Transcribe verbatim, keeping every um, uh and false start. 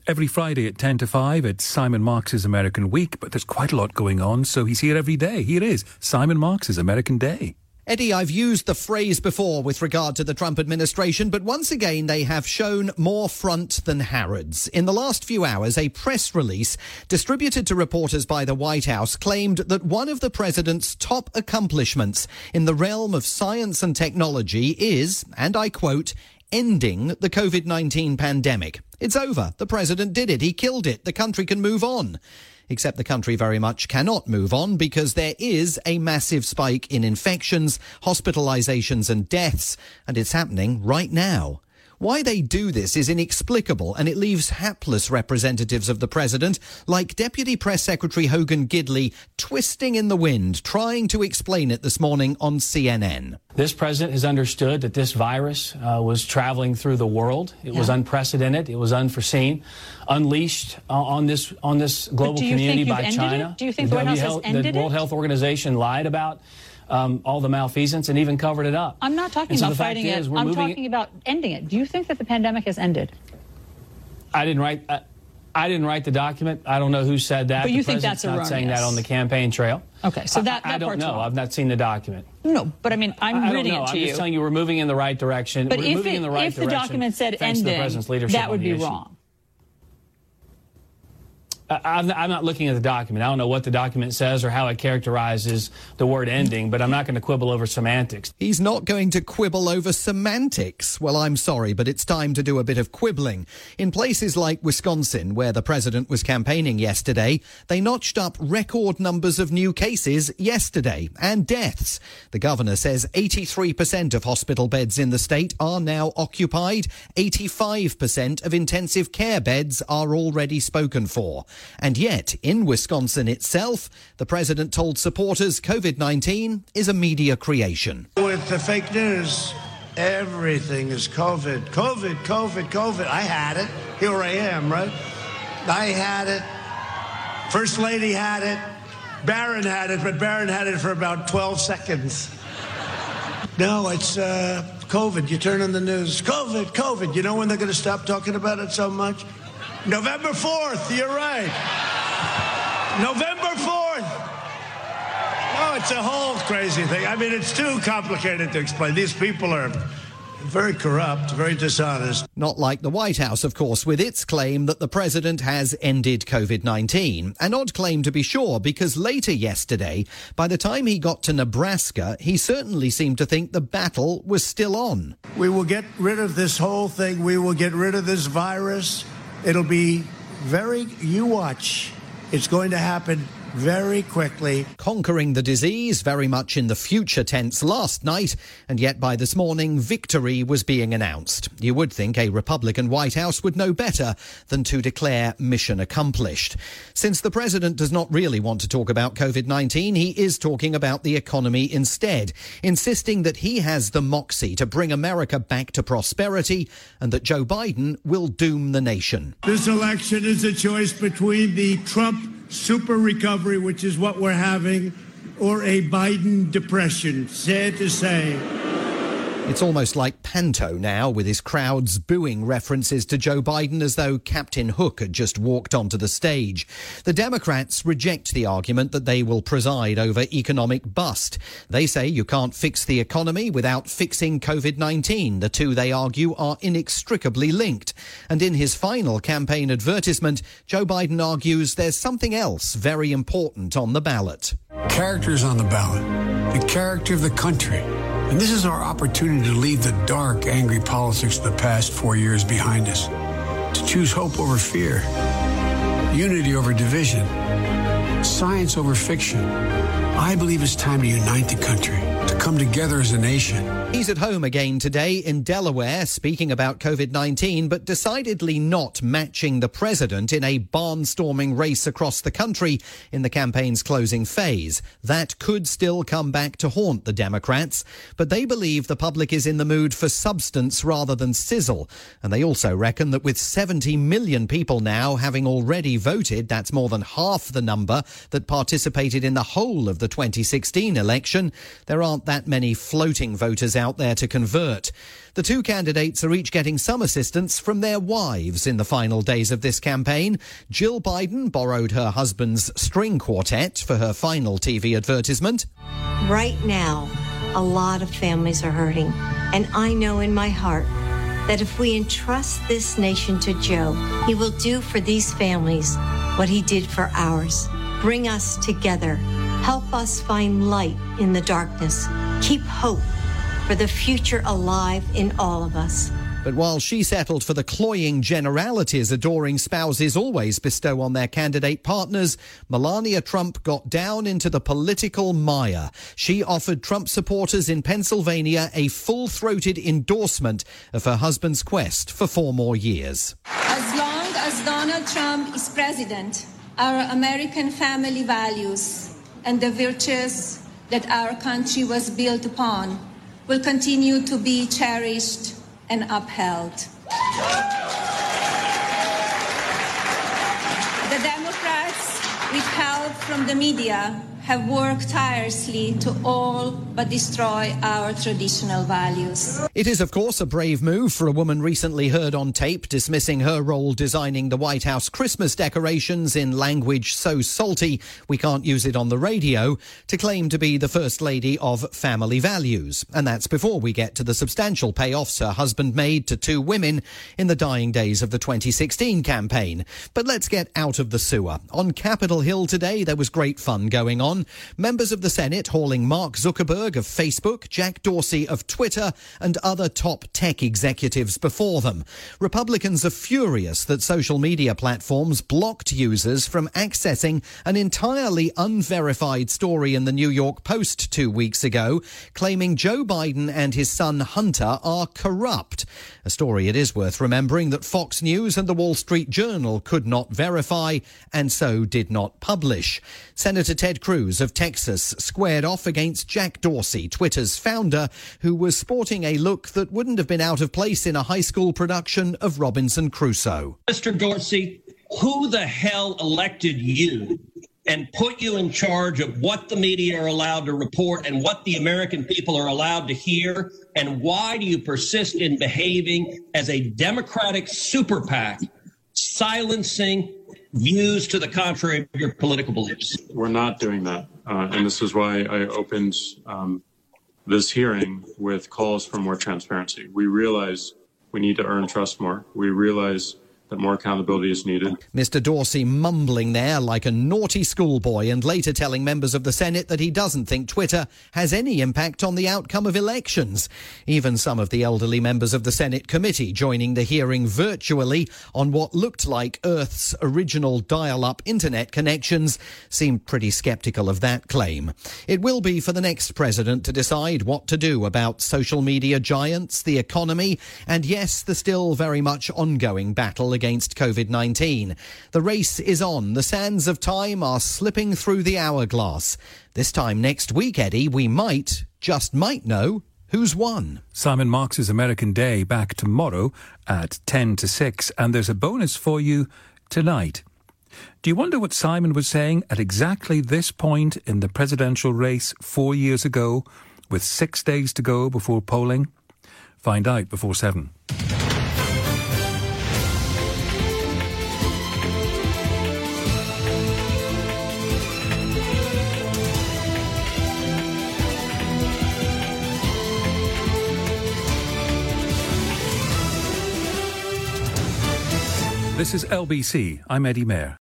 Every Friday at ten to five, it's Simon Marks' American Week, but there's quite a lot going on, so he's here every day. Here it is, Simon Marks' American Day. Eddie, I've used the phrase before with regard to the Trump administration, but once again they have shown more front than Harrods. In the last few hours, a press release distributed to reporters by the White House claimed that one of the president's top accomplishments in the realm of science and technology is, and I quote, ending the covid nineteen pandemic. It's over. The president did it. He killed it. The country can move on. Except the country very much cannot move on because there is a massive spike in infections, hospitalizations and deaths, and it's happening right now. Why they do this is inexplicable, and it leaves hapless representatives of the president, like Deputy Press Secretary Hogan Gidley, twisting in the wind, trying to explain it this morning on C N N. This president has understood that this virus uh, was traveling through the world. It yeah. was unprecedented. It was unforeseen, unleashed uh, on this on this global community by China. It? Do you think the White House has ended it? The World Health Organization lied about Um, all the malfeasance and even covered it up. I'm not talking so about fighting it. I'm talking about ending it. Do you think that the pandemic has ended? I didn't write. I, I didn't write the document. I don't know who said that. But you the think that's not erroneous? saying that on the campaign trail. Okay, so that, that I, I don't part's know. wrong. I've not seen the document. No, but I mean, I'm I, I reading don't know. it to I'm you. just telling you we're moving in the right direction. But we're if, moving it, in the right if the direction. document said thanks ending, to the president's leadership that would on be the issue. wrong. I'm, I'm not looking at the document. I don't know what the document says or how it characterizes the word ending, but I'm not going to quibble over semantics. He's not going to quibble over semantics. Well, I'm sorry, but it's time to do a bit of quibbling. In places like Wisconsin, where the president was campaigning yesterday, they notched up record numbers of new cases yesterday and deaths. The governor says eighty-three percent of hospital beds in the state are now occupied. eighty-five percent of intensive care beds are already spoken for. And yet, in Wisconsin itself, the president told supporters covid nineteen is a media creation. With the fake news, everything is COVID. COVID, COVID, COVID. I had it. Here I am, right? I had it. First Lady had it. Barron had it, but Barron had it for about twelve seconds. No, it's uh, COVID. You turn on the news. COVID, COVID. You know when they're going to stop talking about it so much? November fourth, you're right. November fourth. Oh, it's a whole crazy thing. I mean, it's too complicated to explain. These people are very corrupt, very dishonest. Not like the White House, of course, with its claim that the president has ended covid nineteen. An odd claim to be sure, because later yesterday, by the time he got to Nebraska, he certainly seemed to think the battle was still on. We will get rid of this whole thing. We will get rid of this virus. It'll be very, you watch, it's going to happen very quickly. Conquering the disease very much in the future tense last night, and yet by this morning, victory was being announced. You would think a Republican White House would know better than to declare mission accomplished. Since the president does not really want to talk about covid nineteen, he is talking about the economy instead, insisting that he has the moxie to bring America back to prosperity and that Joe Biden will doom the nation. This election is a choice between the Trump super recovery, which is what we're having, or a Biden depression. Sad to say. It's almost like Panto now, with his crowds booing references to Joe Biden as though Captain Hook had just walked onto the stage. The Democrats reject the argument that they will preside over economic bust. They say you can't fix the economy without fixing covid nineteen. The two, they argue, are inextricably linked. And in his final campaign advertisement, Joe Biden argues there's something else very important on the ballot. Character's on the ballot. The character of the country. And this is our opportunity to leave the dark, angry politics of the past four years behind us, to choose hope over fear, unity over division, science over fiction. I believe it's time to unite the country, to come together as a nation. He's at home again today in Delaware, speaking about covid nineteen, but decidedly not matching the president in a barnstorming race across the country in the campaign's closing phase. That could still come back to haunt the Democrats, but they believe the public is in the mood for substance rather than sizzle. And they also reckon that with seventy million people now having already voted, that's more than half the number that participated in the whole of the twenty sixteen election, there aren't that many floating voters out there to convert. The two candidates are each getting some assistance from their wives in the final days of this campaign. Jill Biden borrowed her husband's string quartet for her final T V advertisement. Right now, a lot of families are hurting, and I know in my heart that if we entrust this nation to Joe, he will do for these families what he did for ours. Bring us together. Help us find light in the darkness. Keep hope for the future alive in all of us. But while she settled for the cloying generalities adoring spouses always bestow on their candidate partners, Melania Trump got down into the political mire. She offered Trump supporters in Pennsylvania a full-throated endorsement of her husband's quest for four more years. As long as Donald Trump is president, our American family values and the virtues that our country was built upon will continue to be cherished and upheld. The Democrats, with help from the media, have worked tirelessly to all but destroy our traditional values. It is, of course, a brave move for a woman recently heard on tape dismissing her role designing the White House Christmas decorations in language so salty we can't use it on the radio, to claim to be the First Lady of family values. And that's before we get to the substantial payoffs her husband made to two women in the dying days of the twenty sixteen campaign. But let's get out of the sewer. On Capitol Hill today, there was great fun going on. Members of the Senate hauling Mark Zuckerberg of Facebook, Jack Dorsey of Twitter, and other top tech executives before them. Republicans are furious that social media platforms blocked users from accessing an entirely unverified story in the New York Post two weeks ago, claiming Joe Biden and his son Hunter are corrupt. A story it is worth remembering that Fox News and the Wall Street Journal could not verify and so did not publish. Senator Ted Cruz of Texas squared off against Jack Dorsey, Twitter's founder, who was sporting a look that wouldn't have been out of place in a high school production of Robinson Crusoe. Mister Dorsey, who the hell elected you and put you in charge of what the media are allowed to report and what the American people are allowed to hear? And why do you persist in behaving as a Democratic super PAC, silencing views to the contrary of your political beliefs? We're not doing that. Uh, and this is why I opened um, this hearing with calls for more transparency. We realize we need to earn trust more. We realize that more accountability is needed. Mister Dorsey mumbling there like a naughty schoolboy and later telling members of the Senate that he doesn't think Twitter has any impact on the outcome of elections. Even some of the elderly members of the Senate committee joining the hearing virtually on what looked like Earth's original dial-up internet connections seemed pretty sceptical of that claim. It will be for the next president to decide what to do about social media giants, the economy, and yes, the still very much ongoing battle against COVID nineteen. The race is on. The sands of time are slipping through the hourglass. This time next week, Eddie, we might, just might know who's won. Simon Marks' American Day back tomorrow at ten to six, and there's a bonus for you tonight. Do you wonder what Simon was saying at exactly this point in the presidential race four years ago, with six days to go before polling? Find out before seven. This is L B C. I'm Eddie Mayer.